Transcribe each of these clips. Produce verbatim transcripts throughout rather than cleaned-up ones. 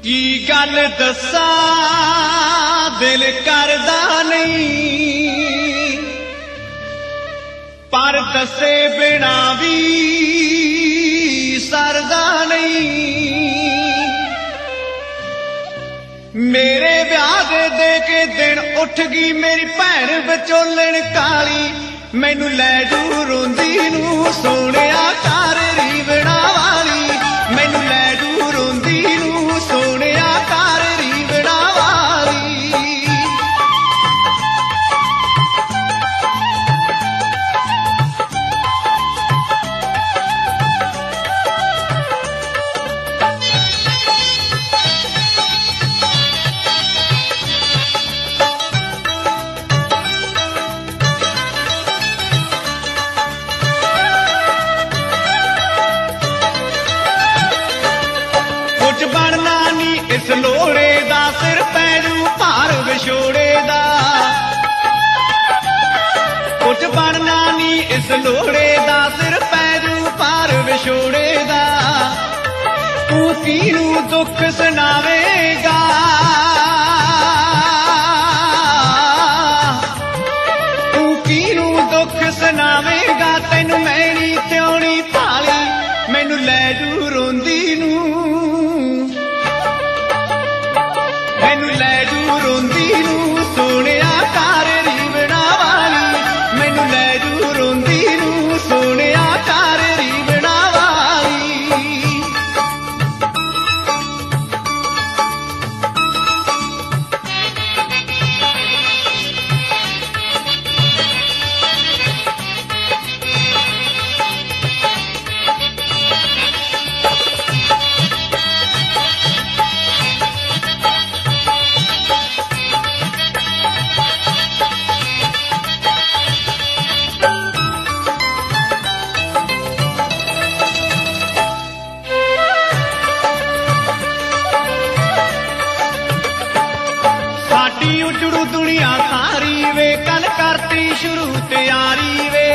की गल दसा दिल करदा नहीं, पर दसे बिना भी सरदा नहीं। मेरे ब्याह दे के दिन उठ गई मेरी भैन विचोलण काली, मैनू लै जू रोंदी नू सोहणिया कर रीवणा वाली, मैनू लै जू रोंदी नू सोहणिया कर रीवणा वाली। बनना नी इस लोड़े दा सिर पैरू भार विछोड़े दा, कुछ बनना नी इस लोड़े दा सिर पैरू भार विछोड़े दा। तू किनू दुख सुनावेगा, तू किनू दुख सुनावेगा, तैनू मैनी त्योणी भाली, मैनू लै जू रोंदी नू, मैनू लै जू रोंदी नू सोहणिया कर रीवणा वाली, मैनू लै जू रोंदी नू सोहणिया कर रीवणा वाली। उजड़ू दुनिया सारी वे कल करती शुरू तैयारी वे,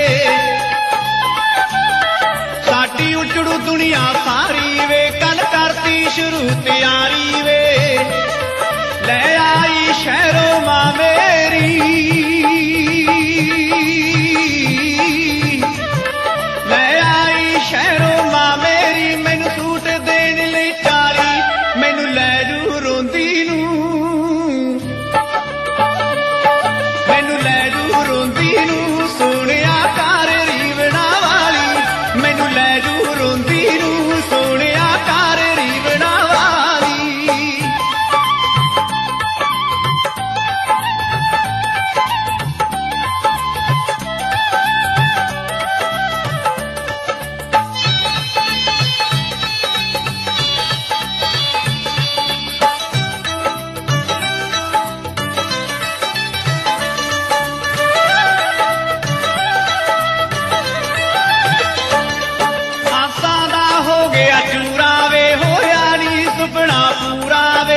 साडी उजड़ू दुनिया सारी वे कल करती शुरू तैयारी वे। ले आई शहरों मां मेरी, ले आई शहरों मां मेरी, मैनू सूट देने लई चाली, मैनू लै जू रोंदी नू, मैनू लै जू रोंदी नू सोहणिया कर रीवणा वाली, मैनू लै जू रोंदी नू सोहणिया कर रीवणा वाली। चूरा वे होया नी सुपना पूरा वे,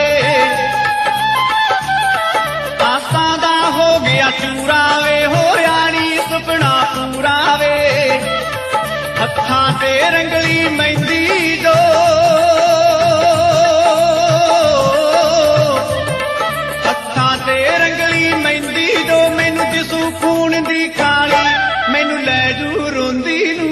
आसां दा हो गया चूरा वे होया नी सुपना पूरा वे। हत्थां ते रंगली मेहंदी जो, हत्थां ते रंगली मेहंदी जो, मैनू दिसू खून दी काली, मैनू लै जू रोंदी नू,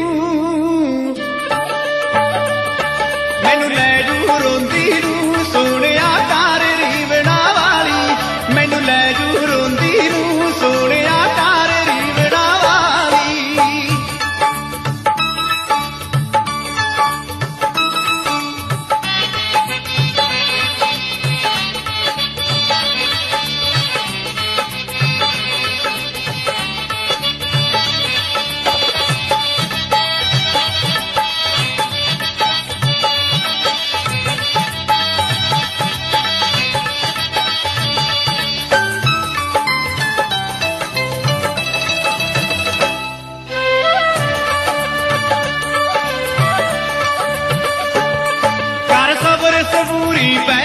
मैनू लै जू रोंदी नू सोहणिया कर रीवणा वाली, मैनू लै जू रोंदी नू सोहणिया कर रीवणा वाली। सबूरी पै